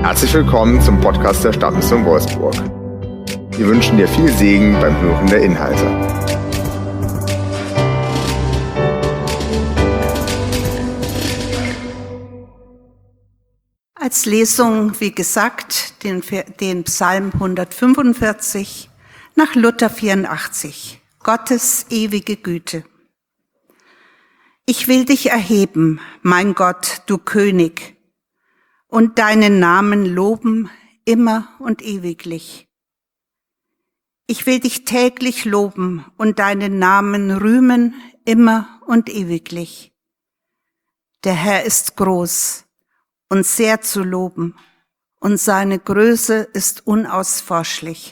Herzlich willkommen zum Podcast der Stadtmission Wolfsburg. Wir wünschen dir viel Segen beim Hören der Inhalte. Als Lesung, wie gesagt, den Psalm 145 nach Luther 84. Gottes ewige Güte. Ich will dich erheben, mein Gott, du König, und deinen Namen loben immer und ewiglich. Ich will dich täglich loben und deinen Namen rühmen immer und ewiglich. Der Herr ist groß und sehr zu loben, und seine Größe ist unausforschlich.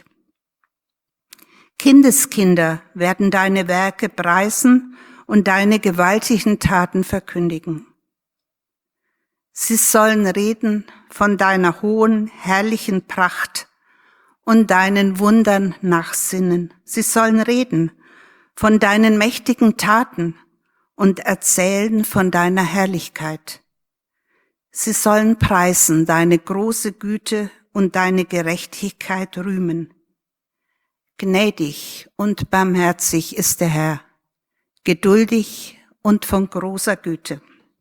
Kindeskinder werden deine Werke preisen und deine gewaltigen Taten verkündigen. Sie sollen reden von deiner hohen, herrlichen Pracht und deinen Wundern nachsinnen. Sie sollen reden von deinen mächtigen Taten und erzählen von deiner Herrlichkeit. Sie sollen preisen deine große Güte und deine Gerechtigkeit rühmen. Gnädig und barmherzig ist der Herr, geduldig und von großer Güte.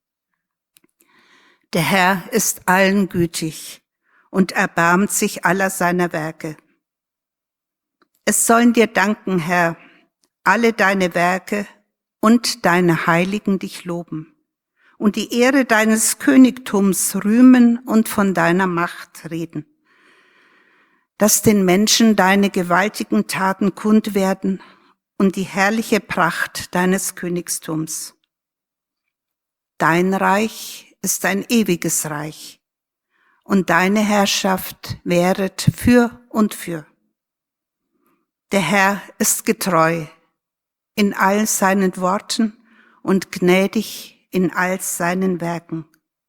Der Herr ist allen gütig und erbarmt sich aller seiner Werke. Es sollen dir danken, Herr, alle deine Werke und deine Heiligen dich loben und die Ehre deines Königtums rühmen und von deiner Macht reden. Dass den Menschen deine gewaltigen Taten kund werden und die herrliche Pracht deines Königtums. Dein Reich ist ein ewiges Reich, und deine Herrschaft währet für und für. Der Herr ist getreu in all seinen Worten und gnädig in all seinen Werken.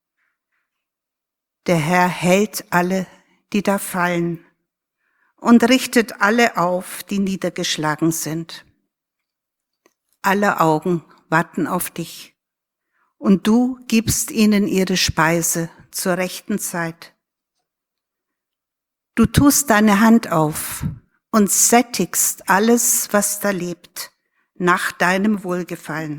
Der Herr hält alle, die da fallen, und richtet alle auf, die niedergeschlagen sind. Alle Augen warten auf dich. Und du gibst ihnen ihre Speise zur rechten Zeit. Du tust deine Hand auf und sättigst alles, was da lebt, nach deinem Wohlgefallen.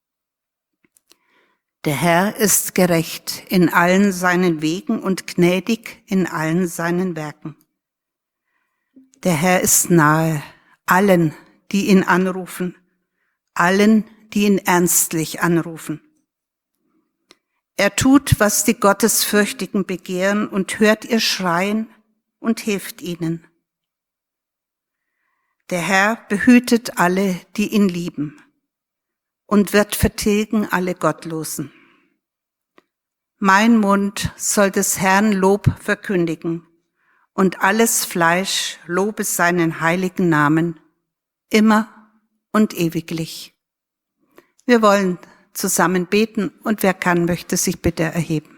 Der Herr ist gerecht in allen seinen Wegen und gnädig in allen seinen Werken. Der Herr ist nahe allen, die ihn anrufen, allen, die ihn ernstlich anrufen. Er tut, was die Gottesfürchtigen begehren und hört ihr Schreien und hilft ihnen. Der Herr behütet alle, die ihn lieben, und wird vertilgen alle Gottlosen. Mein Mund soll des Herrn Lob verkündigen, und alles Fleisch lobe seinen heiligen Namen, immer und ewiglich. Wir wollen zusammen beten, und wer kann, möchte sich bitte erheben.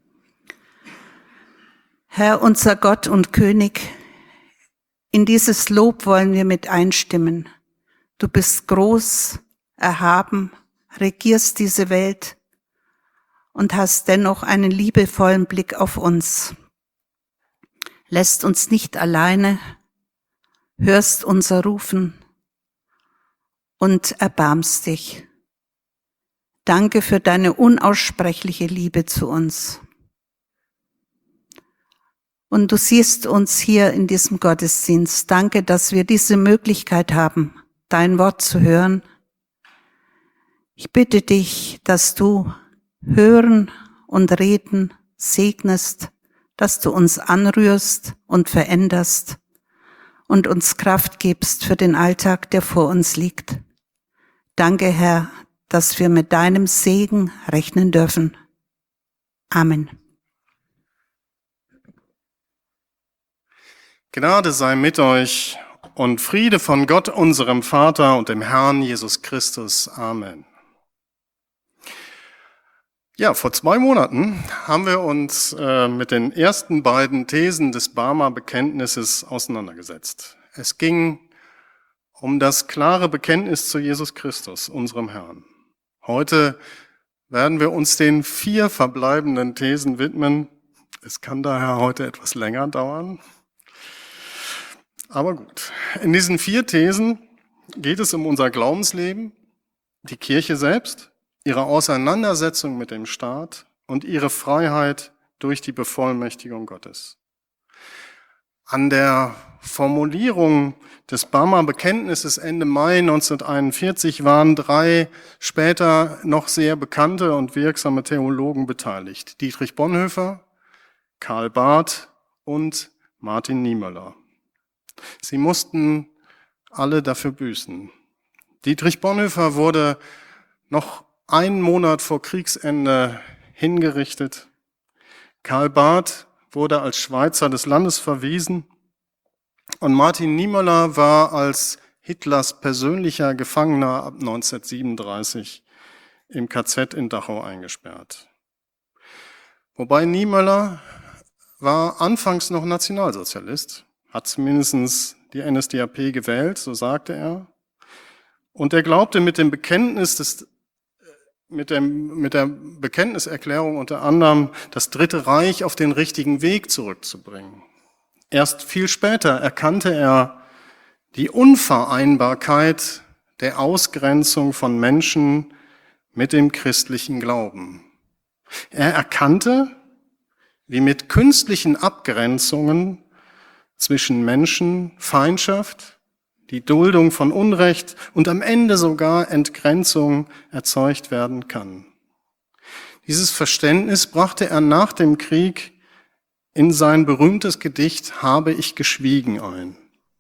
Herr, unser Gott und König, in dieses Lob wollen wir mit einstimmen. Du bist groß, erhaben, regierst diese Welt und hast dennoch einen liebevollen Blick auf uns. Lässt uns nicht alleine, hörst unser Rufen und erbarmst dich. Danke für deine unaussprechliche Liebe zu uns. Und du siehst uns hier in diesem Gottesdienst. Danke, dass wir diese Möglichkeit haben, dein Wort zu hören. Ich bitte dich, dass du hören und reden segnest, dass du uns anrührst und veränderst und uns Kraft gibst für den Alltag, der vor uns liegt. Danke, Herr, dass wir mit deinem Segen rechnen dürfen. Amen. Gnade sei mit euch und Friede von Gott, unserem Vater und dem Herrn Jesus Christus. Amen. Ja, vor 2 Monaten haben wir uns mit den ersten beiden Thesen des Barmer Bekenntnisses auseinandergesetzt. Es ging um das klare Bekenntnis zu Jesus Christus, unserem Herrn. Heute werden wir uns den 4 verbleibenden Thesen widmen, Es kann daher heute etwas länger dauern. Aber gut. In diesen 4 Thesen geht es um unser Glaubensleben, die Kirche selbst, ihre Auseinandersetzung mit dem Staat und ihre Freiheit durch die Bevollmächtigung Gottes. An der Formulierung des Barmer Bekenntnisses Ende Mai 1941 waren 3 später noch sehr bekannte und wirksame Theologen beteiligt. Dietrich Bonhoeffer, Karl Barth und Martin Niemöller. Sie mussten alle dafür büßen. Dietrich Bonhoeffer wurde noch einen Monat vor Kriegsende hingerichtet. Karl Barth wurde als Schweizer des Landes verwiesen und Martin Niemöller war als Hitlers persönlicher Gefangener ab 1937 im KZ in Dachau eingesperrt. Wobei Niemöller war anfangs noch Nationalsozialist, hat zumindest die NSDAP gewählt, so sagte er. Und er glaubte mit dem Bekenntnis mit der Bekenntniserklärung unter anderem das Dritte Reich auf den richtigen Weg zurückzubringen. Erst viel später erkannte er die Unvereinbarkeit der Ausgrenzung von Menschen mit dem christlichen Glauben. Er erkannte, wie mit künstlichen Abgrenzungen zwischen Menschen Feindschaft, die Duldung von Unrecht und am Ende sogar Entgrenzung erzeugt werden kann. Dieses Verständnis brachte er nach dem Krieg in sein berühmtes Gedicht »Habe ich geschwiegen« ein.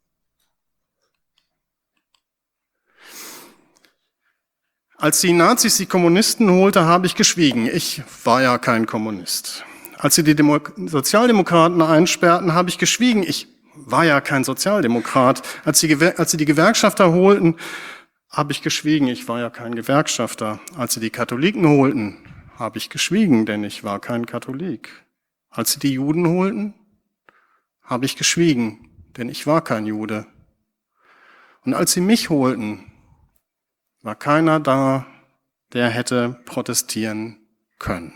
Als die Nazis die Kommunisten holte, habe ich geschwiegen. Ich war ja kein Kommunist. Als sie die Sozialdemokraten einsperrten, habe ich geschwiegen. Ich war ja kein Sozialdemokrat. Als sie die Gewerkschafter holten, habe ich geschwiegen. Ich war ja kein Gewerkschafter. Als sie die Katholiken holten, habe ich geschwiegen, denn ich war kein Katholik. Als sie die Juden holten, habe ich geschwiegen, denn ich war kein Jude. Und als sie mich holten, war keiner da, der hätte protestieren können.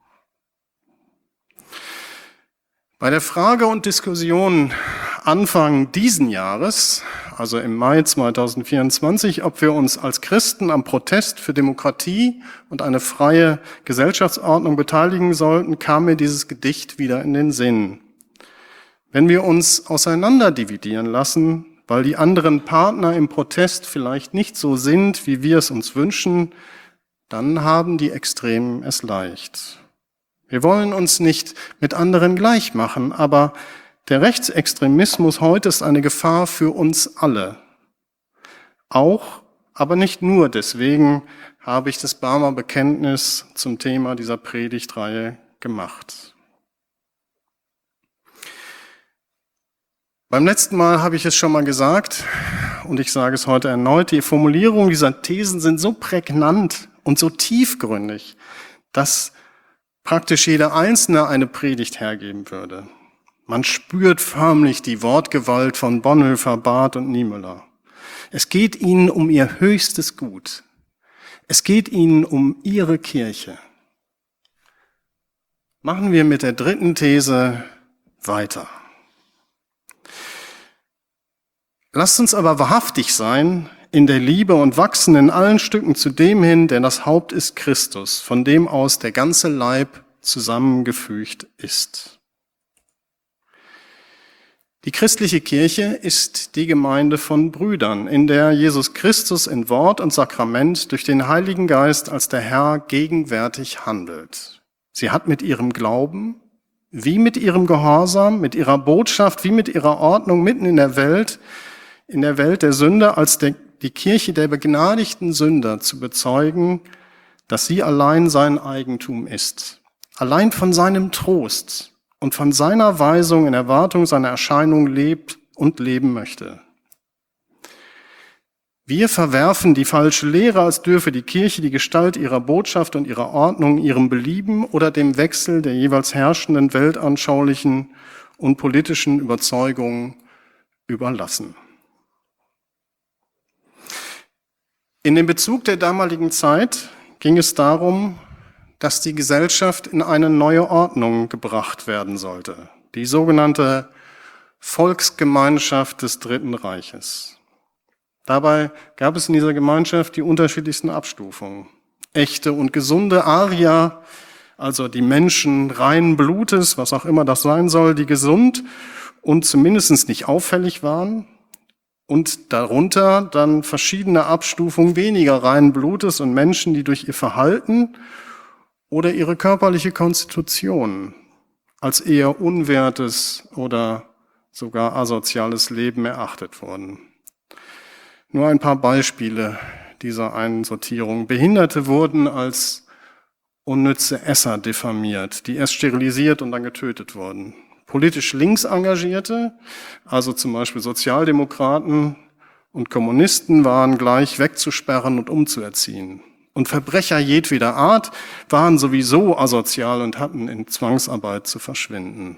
Bei der Frage und Diskussion Anfang diesen Jahres, also im Mai 2024, ob wir uns als Christen am Protest für Demokratie und eine freie Gesellschaftsordnung beteiligen sollten, kam mir dieses Gedicht wieder in den Sinn. Wenn wir uns auseinanderdividieren lassen, weil die anderen Partner im Protest vielleicht nicht so sind, wie wir es uns wünschen, dann haben die Extremen es leicht. Wir wollen uns nicht mit anderen gleich machen, aber der Rechtsextremismus heute ist eine Gefahr für uns alle. Auch, aber nicht nur deswegen, habe ich das Barmer Bekenntnis zum Thema dieser Predigtreihe gemacht. Beim letzten Mal habe ich es schon mal gesagt und ich sage es heute erneut, die Formulierungen dieser Thesen sind so prägnant und so tiefgründig, dass praktisch jeder Einzelne eine Predigt hergeben würde. Man spürt förmlich die Wortgewalt von Bonhoeffer, Barth und Niemöller. Es geht ihnen um ihr höchstes Gut. Es geht ihnen um ihre Kirche. Machen wir mit der 3. These weiter. Lasst uns aber wahrhaftig sein in der Liebe und wachsen in allen Stücken zu dem hin, der das Haupt ist Christus, von dem aus der ganze Leib zusammengefügt ist. Die christliche Kirche ist die Gemeinde von Brüdern, in der Jesus Christus in Wort und Sakrament durch den Heiligen Geist als der Herr gegenwärtig handelt. Sie hat mit ihrem Glauben, wie mit ihrem Gehorsam, mit ihrer Botschaft, wie mit ihrer Ordnung mitten in der Welt der Sünder als die Kirche der begnadigten Sünder zu bezeugen, dass sie allein sein Eigentum ist, allein von seinem Trost und von seiner Weisung in Erwartung seiner Erscheinung lebt und leben möchte. Wir verwerfen die falsche Lehre, als dürfe die Kirche die Gestalt ihrer Botschaft und ihrer Ordnung ihrem Belieben oder dem Wechsel der jeweils herrschenden weltanschaulichen und politischen Überzeugungen überlassen. In dem Bezug der damaligen Zeit ging es darum, dass die Gesellschaft in eine neue Ordnung gebracht werden sollte. Die sogenannte Volksgemeinschaft des Dritten Reiches. Dabei gab es in dieser Gemeinschaft die unterschiedlichsten Abstufungen. Echte und gesunde Arier, also die Menschen reinen Blutes, was auch immer das sein soll, die gesund und zumindest nicht auffällig waren. Und darunter dann verschiedene Abstufungen weniger reinen Blutes und Menschen, die durch ihr Verhalten oder ihre körperliche Konstitution als eher unwertes oder sogar asoziales Leben erachtet wurden. Nur ein paar Beispiele dieser Einsortierung. Behinderte wurden als unnütze Esser diffamiert, die erst sterilisiert und dann getötet wurden. Politisch links Engagierte, also zum Beispiel Sozialdemokraten und Kommunisten, waren gleich wegzusperren und umzuerziehen. Und Verbrecher jedweder Art waren sowieso asozial und hatten in Zwangsarbeit zu verschwinden.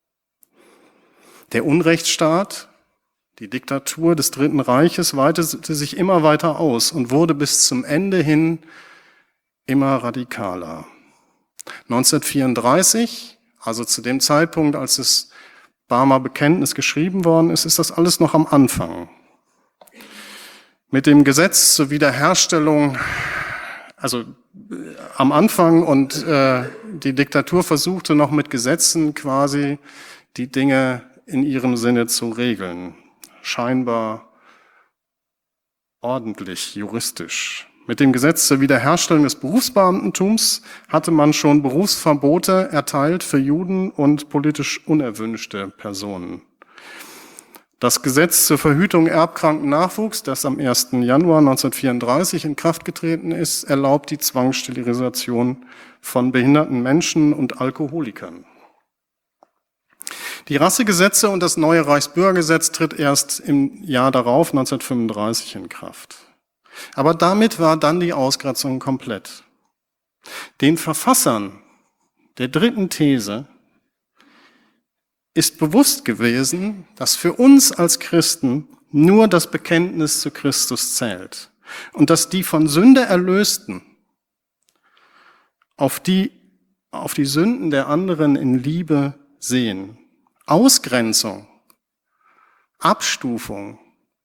Der Unrechtsstaat, die Diktatur des Dritten Reiches, weitete sich immer weiter aus und wurde bis zum Ende hin immer radikaler. 1934, also zu dem Zeitpunkt, als das Barmer Bekenntnis geschrieben worden ist, ist das alles noch am Anfang. Mit dem Gesetz zur Wiederherstellung, also am Anfang, und die Diktatur versuchte noch mit Gesetzen quasi die Dinge in ihrem Sinne zu regeln. Scheinbar ordentlich, juristisch. Mit dem Gesetz zur Wiederherstellung des Berufsbeamtentums hatte man schon Berufsverbote erteilt für Juden und politisch unerwünschte Personen. Das Gesetz zur Verhütung erbkranken Nachwuchs, das am 1. Januar 1934 in Kraft getreten ist, erlaubt die Zwangssterilisation von behinderten Menschen und Alkoholikern. Die Rassegesetze und das neue Reichsbürgergesetz tritt erst im Jahr darauf, 1935, in Kraft. Aber damit war dann die Ausgrenzung komplett. Den Verfassern der dritten These ist bewusst gewesen, dass für uns als Christen nur das Bekenntnis zu Christus zählt und dass die von Sünde Erlösten auf die Sünden der anderen in Liebe sehen. Ausgrenzung, Abstufung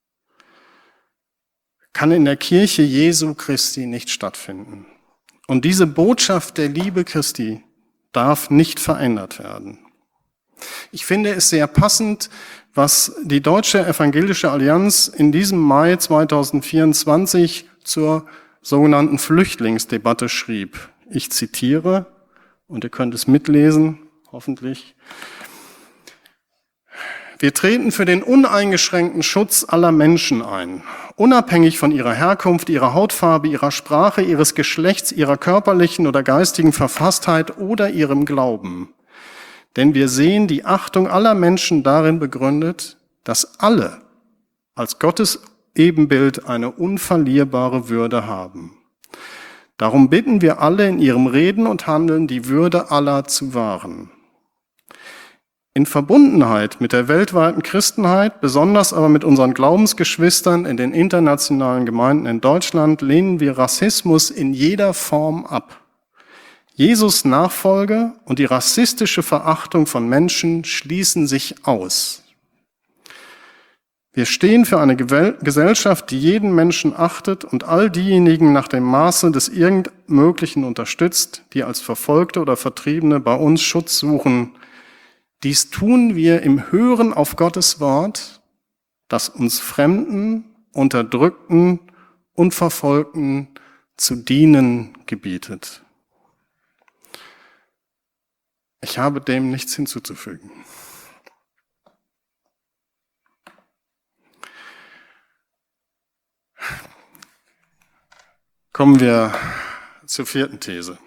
kann in der Kirche Jesu Christi nicht stattfinden. Und diese Botschaft der Liebe Christi darf nicht verändert werden. Ich finde es sehr passend, was die Deutsche Evangelische Allianz in diesem Mai 2024 zur sogenannten Flüchtlingsdebatte schrieb. Ich zitiere, und ihr könnt es mitlesen, hoffentlich. Wir treten für den uneingeschränkten Schutz aller Menschen ein, unabhängig von ihrer Herkunft, ihrer Hautfarbe, ihrer Sprache, ihres Geschlechts, ihrer körperlichen oder geistigen Verfasstheit oder ihrem Glauben. Denn wir sehen die Achtung aller Menschen darin begründet, dass alle als Gottes Ebenbild eine unverlierbare Würde haben. Darum bitten wir alle in ihrem Reden und Handeln, die Würde aller zu wahren. In Verbundenheit mit der weltweiten Christenheit, besonders aber mit unseren Glaubensgeschwistern in den internationalen Gemeinden in Deutschland, lehnen wir Rassismus in jeder Form ab. Jesus Nachfolge und die rassistische Verachtung von Menschen schließen sich aus. Wir stehen für eine Gesellschaft, die jeden Menschen achtet und all diejenigen nach dem Maße des irgend Möglichen unterstützt, die als Verfolgte oder Vertriebene bei uns Schutz suchen. Dies tun wir im Hören auf Gottes Wort, das uns Fremden, Unterdrückten und Verfolgten zu dienen gebietet. Ich habe dem nichts hinzuzufügen. Kommen wir zur vierten These.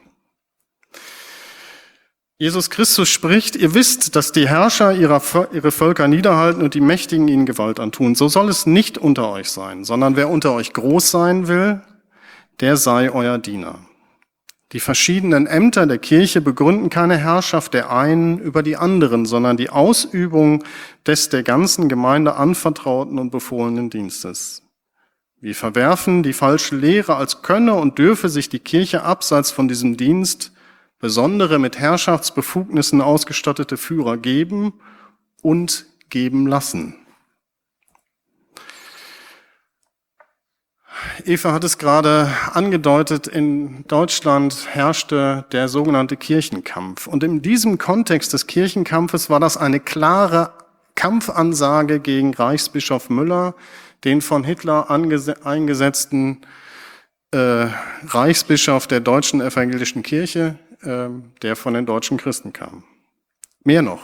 Jesus Christus spricht, ihr wisst, dass die Herrscher ihre Völker niederhalten und die Mächtigen ihnen Gewalt antun. So soll es nicht unter euch sein, sondern wer unter euch groß sein will, der sei euer Diener. Die verschiedenen Ämter der Kirche begründen keine Herrschaft der einen über die anderen, sondern die Ausübung des der ganzen Gemeinde anvertrauten und befohlenen Dienstes. Wir verwerfen die falsche Lehre, als könne und dürfe sich die Kirche abseits von diesem Dienst besondere mit Herrschaftsbefugnissen ausgestattete Führer geben und geben lassen. Eva hat es gerade angedeutet, in Deutschland herrschte der sogenannte Kirchenkampf. Und in diesem Kontext des Kirchenkampfes war das eine klare Kampfansage gegen Reichsbischof Müller, den von Hitler eingesetzten Reichsbischof der deutschen evangelischen Kirche, der von den deutschen Christen kam. Mehr noch,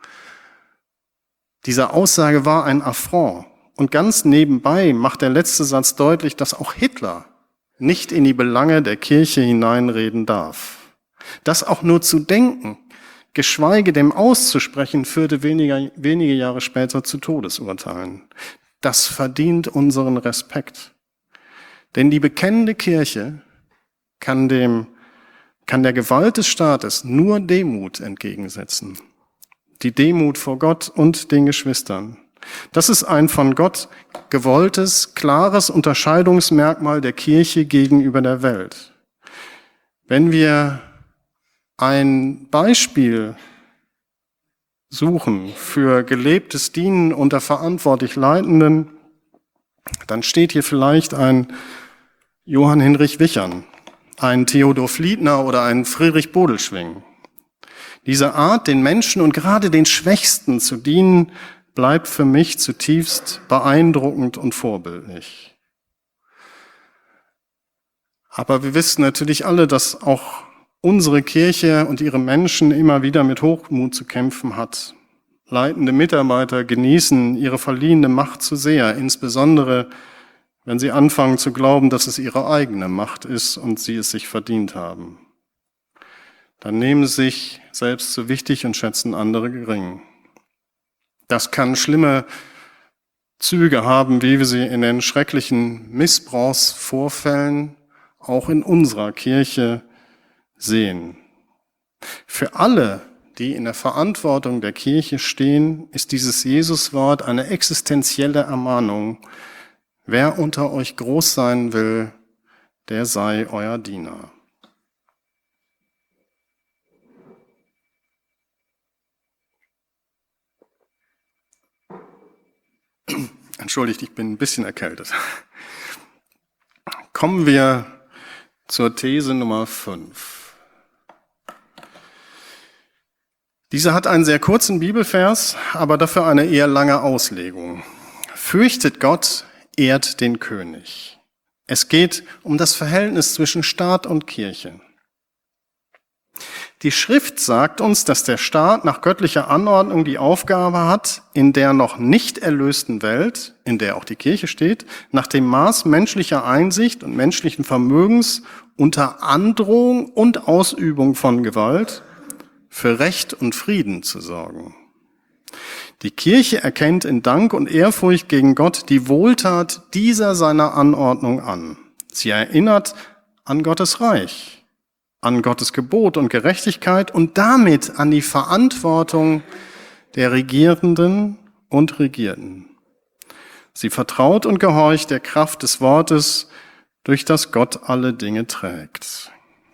diese Aussage war ein Affront. Und ganz nebenbei macht der letzte Satz deutlich, dass auch Hitler nicht in die Belange der Kirche hineinreden darf. Das auch nur zu denken, geschweige dem auszusprechen, führte wenige Jahre später zu Todesurteilen. Das verdient unseren Respekt. Denn die bekennende Kirche kann der Gewalt des Staates nur Demut entgegensetzen. Die Demut vor Gott und den Geschwistern. Das ist ein von Gott gewolltes, klares Unterscheidungsmerkmal der Kirche gegenüber der Welt. Wenn wir ein Beispiel suchen für gelebtes Dienen unter verantwortlich Leitenden, dann steht hier vielleicht ein Johann Hinrich Wichern, ein Theodor Fliedner oder ein Friedrich Bodelschwingh. Diese Art, den Menschen und gerade den Schwächsten zu dienen, bleibt für mich zutiefst beeindruckend und vorbildlich. Aber wir wissen natürlich alle, dass auch unsere Kirche und ihre Menschen immer wieder mit Hochmut zu kämpfen hat. Leitende Mitarbeiter genießen ihre verliehene Macht zu sehr, insbesondere wenn sie anfangen zu glauben, dass es ihre eigene Macht ist und sie es sich verdient haben. Dann nehmen sie sich selbst zu wichtig und schätzen andere gering. Das kann schlimme Züge haben, wie wir sie in den schrecklichen Missbrauchsvorfällen auch in unserer Kirche sehen. Für alle, die in der Verantwortung der Kirche stehen, ist dieses Jesuswort eine existenzielle Ermahnung. Wer unter euch groß sein will, der sei euer Diener. Entschuldigt, ich bin ein bisschen erkältet. Kommen wir zur These Nummer 5. Diese hat einen sehr kurzen Bibelvers, aber dafür eine eher lange Auslegung. Fürchtet Gott, ehrt den König. Es geht um das Verhältnis zwischen Staat und Kirche. Die Schrift sagt uns, dass der Staat nach göttlicher Anordnung die Aufgabe hat, in der noch nicht erlösten Welt, in der auch die Kirche steht, nach dem Maß menschlicher Einsicht und menschlichen Vermögens unter Androhung und Ausübung von Gewalt für Recht und Frieden zu sorgen. Die Kirche erkennt in Dank und Ehrfurcht gegen Gott die Wohltat dieser seiner Anordnung an. Sie erinnert an Gottes Reich, an Gottes Gebot und Gerechtigkeit und damit an die Verantwortung der Regierenden und Regierten. Sie vertraut und gehorcht der Kraft des Wortes, durch das Gott alle Dinge trägt.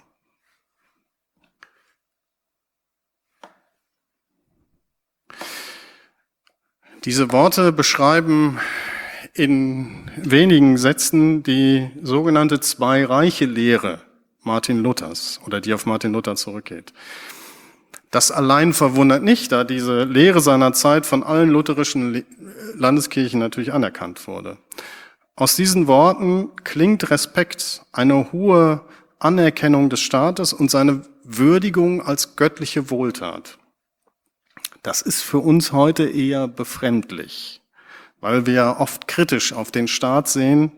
Diese Worte beschreiben in wenigen Sätzen die sogenannte Zwei-Reiche-Lehre Martin Luthers oder die auf Martin Luther zurückgeht. Das allein verwundert nicht, da diese Lehre seiner Zeit von allen lutherischen Landeskirchen natürlich anerkannt wurde. Aus diesen Worten klingt Respekt, eine hohe Anerkennung des Staates und seine Würdigung als göttliche Wohltat. Das ist für uns heute eher befremdlich, weil wir oft kritisch auf den Staat sehen.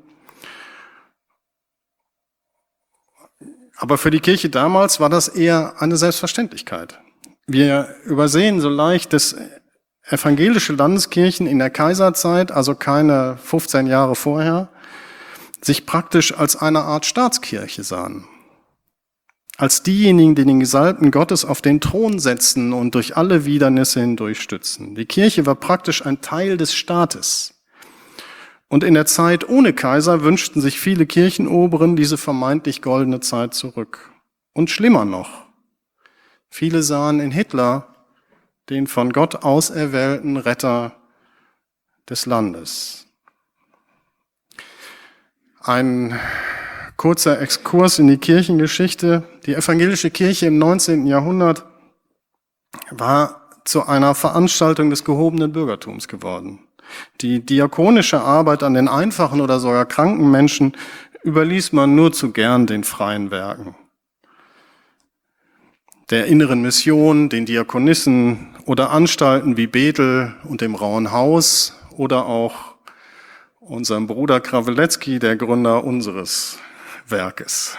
Aber für die Kirche damals war das eher eine Selbstverständlichkeit. Wir übersehen so leicht, dass evangelische Landeskirchen in der Kaiserzeit, also keine 15 Jahre vorher, sich praktisch als eine Art Staatskirche sahen. Als diejenigen, die den Gesalbten Gottes auf den Thron setzen und durch alle Widernisse hindurch stützen. Die Kirche war praktisch ein Teil des Staates. Und in der Zeit ohne Kaiser wünschten sich viele Kirchenoberen diese vermeintlich goldene Zeit zurück. Und schlimmer noch, Viele sahen in Hitler den von Gott auserwählten Retter des Landes. Ein kurzer Exkurs in die Kirchengeschichte. Die evangelische Kirche im 19. Jahrhundert war zu einer Veranstaltung des gehobenen Bürgertums geworden. Die diakonische Arbeit an den einfachen oder sogar kranken Menschen überließ man nur zu gern den freien Werken. Der inneren Mission, den Diakonissen oder Anstalten wie Bethel und dem Rauen Haus oder auch unserem Bruder Kraweletzki, der Gründer unseres Werkes.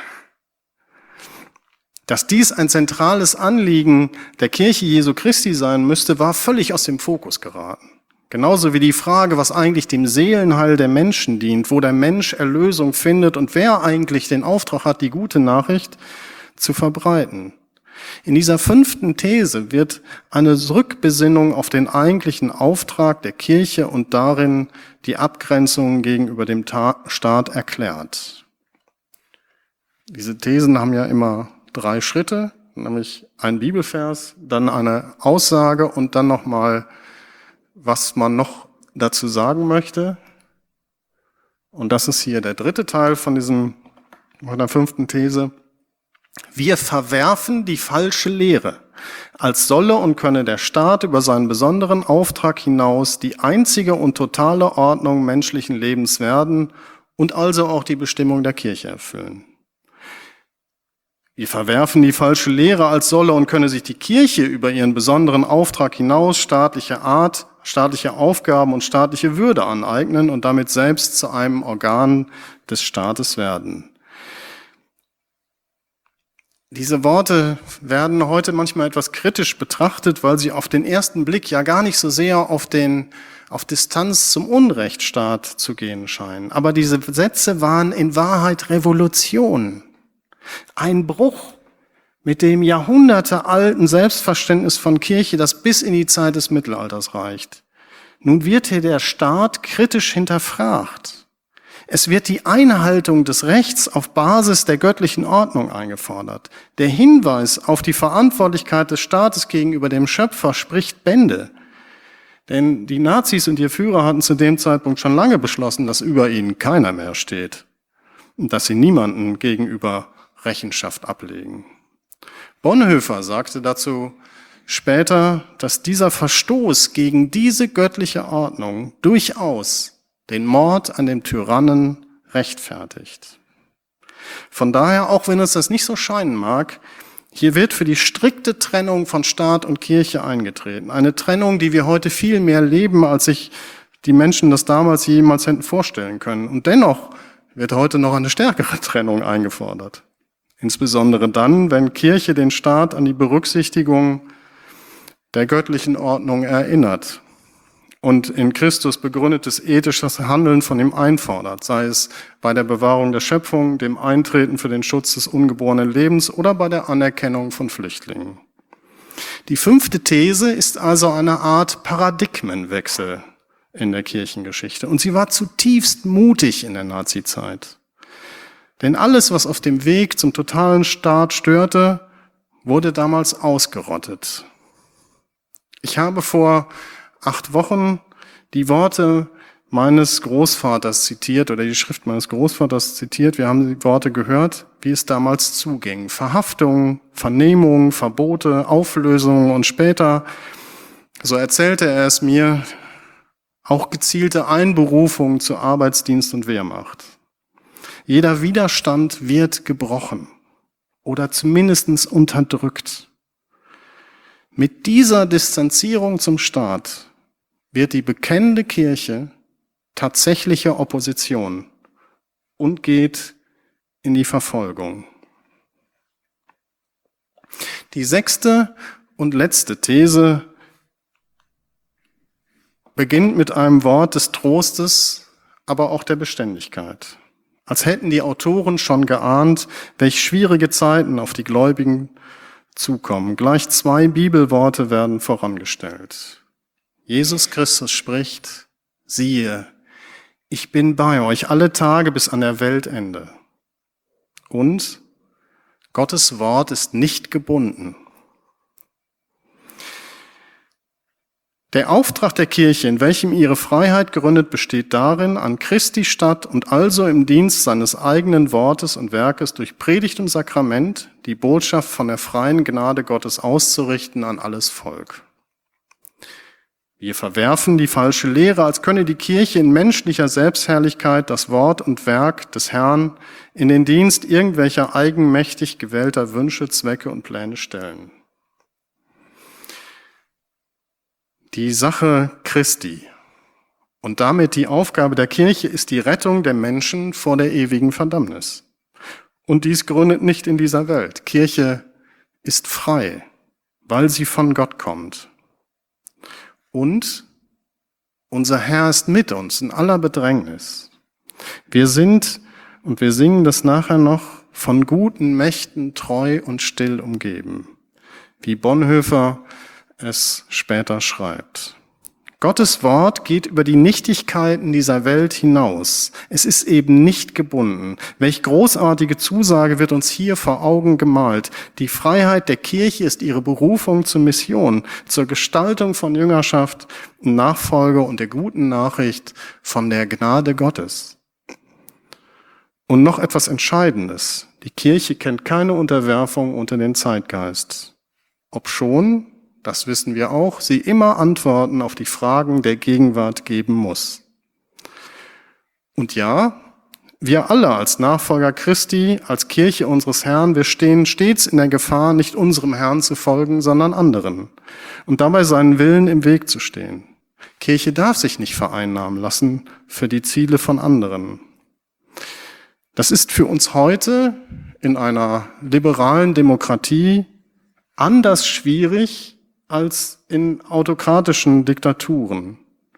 Dass dies ein zentrales Anliegen der Kirche Jesu Christi sein müsste, war völlig aus dem Fokus geraten. Genauso wie die Frage, was eigentlich dem Seelenheil der Menschen dient, wo der Mensch Erlösung findet und wer eigentlich den Auftrag hat, die gute Nachricht zu verbreiten. In dieser 5. These wird eine Rückbesinnung auf den eigentlichen Auftrag der Kirche und darin die Abgrenzung gegenüber dem Staat erklärt. Diese Thesen haben ja immer 3 Schritte, nämlich ein Bibelvers, dann eine Aussage und dann nochmal, was man noch dazu sagen möchte. Und das ist hier der 3. Teil von der 5. These. Wir verwerfen die falsche Lehre, als solle und könne der Staat über seinen besonderen Auftrag hinaus die einzige und totale Ordnung menschlichen Lebens werden und also auch die Bestimmung der Kirche erfüllen. Wir verwerfen die falsche Lehre, als solle und könne sich die Kirche über ihren besonderen Auftrag hinaus staatliche Art, staatliche Aufgaben und staatliche Würde aneignen und damit selbst zu einem Organ des Staates werden. Diese Worte werden heute manchmal etwas kritisch betrachtet, weil sie auf den ersten Blick ja gar nicht so sehr auf Distanz zum Unrechtsstaat zu gehen scheinen. Aber diese Sätze waren in Wahrheit Revolution. Ein Bruch mit dem jahrhundertealten Selbstverständnis von Kirche, das bis in die Zeit des Mittelalters reicht. Nun wird hier der Staat kritisch hinterfragt. Es wird die Einhaltung des Rechts auf Basis der göttlichen Ordnung eingefordert. Der Hinweis auf die Verantwortlichkeit des Staates gegenüber dem Schöpfer spricht Bände. Denn die Nazis und ihr Führer hatten zu dem Zeitpunkt schon lange beschlossen, dass über ihnen keiner mehr steht und dass sie niemanden gegenüber Rechenschaft ablegen. Bonhoeffer sagte dazu später, dass dieser Verstoß gegen diese göttliche Ordnung durchaus den Mord an dem Tyrannen rechtfertigt. Von daher, auch wenn uns das nicht so scheinen mag, hier wird für die strikte Trennung von Staat und Kirche eingetreten. Eine Trennung, die wir heute viel mehr leben, als sich die Menschen das damals jemals hätten vorstellen können. Und dennoch wird heute noch eine stärkere Trennung eingefordert. Insbesondere dann, wenn Kirche den Staat an die Berücksichtigung der göttlichen Ordnung erinnert und in Christus begründetes ethisches Handeln von ihm einfordert, sei es bei der Bewahrung der Schöpfung, dem Eintreten für den Schutz des ungeborenen Lebens oder bei der Anerkennung von Flüchtlingen. Die 5. These ist also eine Art Paradigmenwechsel in der Kirchengeschichte und sie war zutiefst mutig in der Nazizeit. Denn alles, was auf dem Weg zum totalen Staat störte, wurde damals ausgerottet. Ich habe vor 8 Wochen die Worte meines Großvaters zitiert oder die Schrift meines Großvaters zitiert. Wir haben die Worte gehört, wie es damals zuging. Verhaftungen, Vernehmungen, Verbote, Auflösungen und später, so erzählte er es mir, auch gezielte Einberufungen zu Arbeitsdienst und Wehrmacht. Jeder Widerstand wird gebrochen oder zumindest unterdrückt. Mit dieser Distanzierung zum Staat wird die bekennende Kirche tatsächliche Opposition und geht in die Verfolgung. Die 6. und letzte These beginnt mit einem Wort des Trostes, aber auch der Beständigkeit. Als hätten die Autoren schon geahnt, welch schwierige Zeiten auf die Gläubigen zukommen. Gleich 2 Bibelworte werden vorangestellt. Jesus Christus spricht, siehe, ich bin bei euch alle Tage bis an der Weltende. Und Gottes Wort ist nicht gebunden. Der Auftrag der Kirche, in welchem ihre Freiheit gründet, besteht darin, an Christi statt und also im Dienst seines eigenen Wortes und Werkes durch Predigt und Sakrament die Botschaft von der freien Gnade Gottes auszurichten an alles Volk. Wir verwerfen die falsche Lehre, als könne die Kirche in menschlicher Selbstherrlichkeit das Wort und Werk des Herrn in den Dienst irgendwelcher eigenmächtig gewählter Wünsche, Zwecke und Pläne stellen. Die Sache Christi und damit die Aufgabe der Kirche ist die Rettung der Menschen vor der ewigen Verdammnis. Und dies gründet nicht in dieser Welt. Kirche ist frei, weil sie von Gott kommt. Und unser Herr ist mit uns in aller Bedrängnis. Wir sind, und wir singen das nachher noch, von guten Mächten treu und still umgeben, wie Bonhoeffer es später schreibt. Gottes Wort geht über die Nichtigkeiten dieser Welt hinaus. Es ist eben nicht gebunden. Welch großartige Zusage wird uns hier vor Augen gemalt. Die Freiheit der Kirche ist ihre Berufung zur Mission, zur Gestaltung von Jüngerschaft, Nachfolge und der guten Nachricht von der Gnade Gottes. Und noch etwas Entscheidendes. Die Kirche kennt keine Unterwerfung unter den Zeitgeist. Obschon, das wissen wir auch, sie immer Antworten auf die Fragen der Gegenwart geben muss. Und ja, wir alle als Nachfolger Christi, als Kirche unseres Herrn, wir stehen stets in der Gefahr, nicht unserem Herrn zu folgen, sondern anderen und dabei seinen Willen im Weg zu stehen. Kirche darf sich nicht vereinnahmen lassen für die Ziele von anderen. Das ist für uns heute in einer liberalen Demokratie anders schwierig als in autokratischen Diktaturen.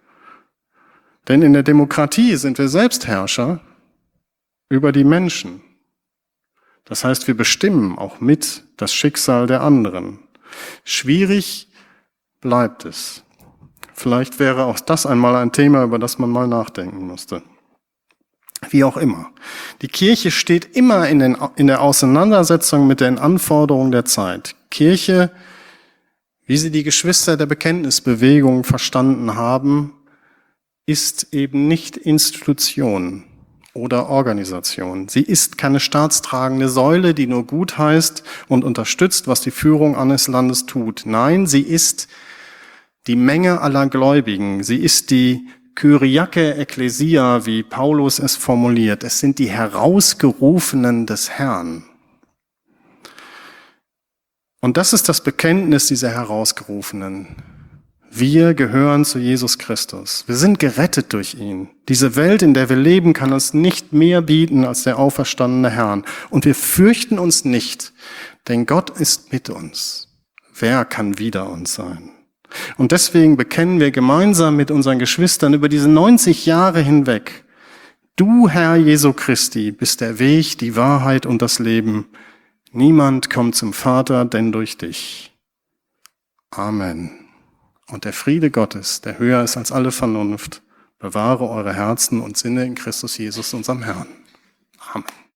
Denn in der Demokratie sind wir Selbstherrscher über die Menschen. Das heißt, wir bestimmen auch mit das Schicksal der anderen. Schwierig bleibt es. Vielleicht wäre auch das einmal ein Thema, über das man mal nachdenken müsste. Wie auch immer. Die Kirche steht immer in der Auseinandersetzung mit den Anforderungen der Zeit. Kirche, wie sie die Geschwister der Bekenntnisbewegung verstanden haben, ist eben nicht Institution oder Organisation. Sie ist keine staatstragende Säule, die nur gut heißt und unterstützt, was die Führung eines Landes tut. Nein, sie ist die Menge aller Gläubigen. Sie ist die Kyriake Ecclesia, wie Paulus es formuliert. Es sind die Herausgerufenen des Herrn. Und das ist das Bekenntnis dieser Herausgerufenen. Wir gehören zu Jesus Christus. Wir sind gerettet durch ihn. Diese Welt, in der wir leben, kann uns nicht mehr bieten als der auferstandene Herr. Und wir fürchten uns nicht, denn Gott ist mit uns. Wer kann wider uns sein? Und deswegen bekennen wir gemeinsam mit unseren Geschwistern über diese 90 Jahre hinweg: Du, Herr Jesu Christi, bist der Weg, die Wahrheit und das Leben. Niemand kommt zum Vater, denn durch dich. Amen. Und der Friede Gottes, der höher ist als alle Vernunft, bewahre eure Herzen und Sinne in Christus Jesus, unserem Herrn. Amen.